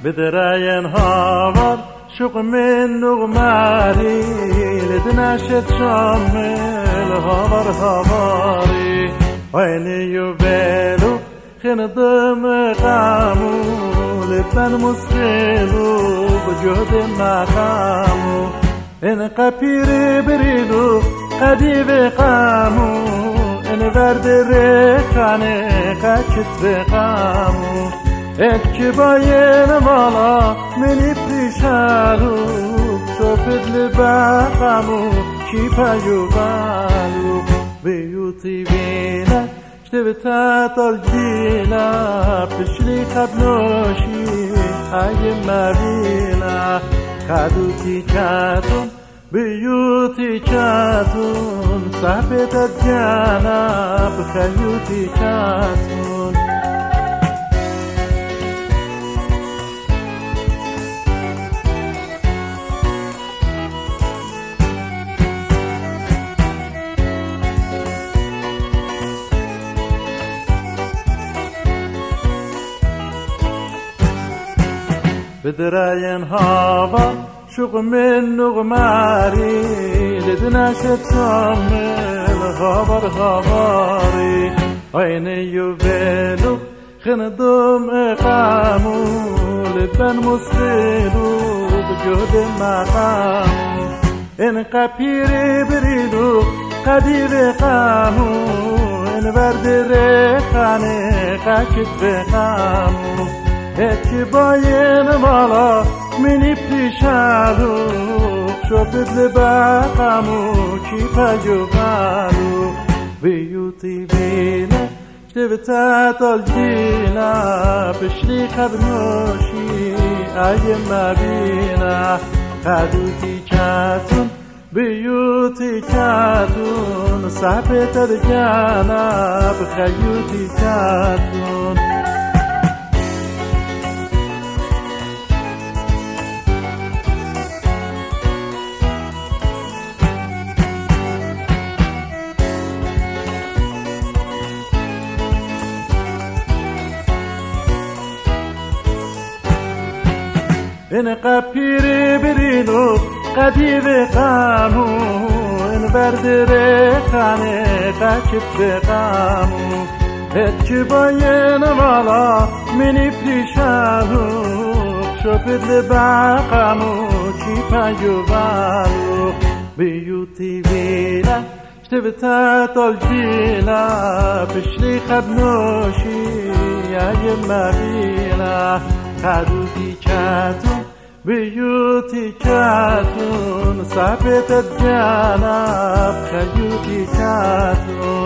بدراين هاور شوق من نغماري لدناشت شامل هاور هاوري ويني يبالو خندم قامو لبن مسخلو بجهد مقامو إن قبير بريدو قديب قامو إن ورد ريخاني قاكت بقامو اتكي باين مالا مني بريشالو صفد لبقامو كيبا يبالو بيوتي بينا اشتبتات الجينا بشلي خبنوشي هاي مبينا خدوتي كاتون بيوتي كاتون صحبت الجانا بخيوتي كاتون بدراين هاوا شوق من نغماري لدناشت شامل هاور هاوري عيني يبالو خندم اقامو لبن مسخلو بجهد مقامو ان قبير بريدو قدير قامو ان ورد ريخاني قاكت بقامو اتكي باين مالا مني بريشالو شوبت لبقامو كيبا يبالو بيوتي بينا اشتبتات الجينا بشلي خبنوشي اي مبينا خدوتي كاتون بيوتي كاتون صحبت الجانا بخيوتي كاتون إن قبير برينو قديب قامو إن برد ريخاني قاكت بقامو اتكي باين مالا مني بريشالو شوبت لبقامو كيبا يبالو بيوتي بينا اشتبتات الجينا بشلي خبنوشي يا يمارينا خدوتي كاتون بيوتي كاتون صعبت الجانا بخيوتي كاتون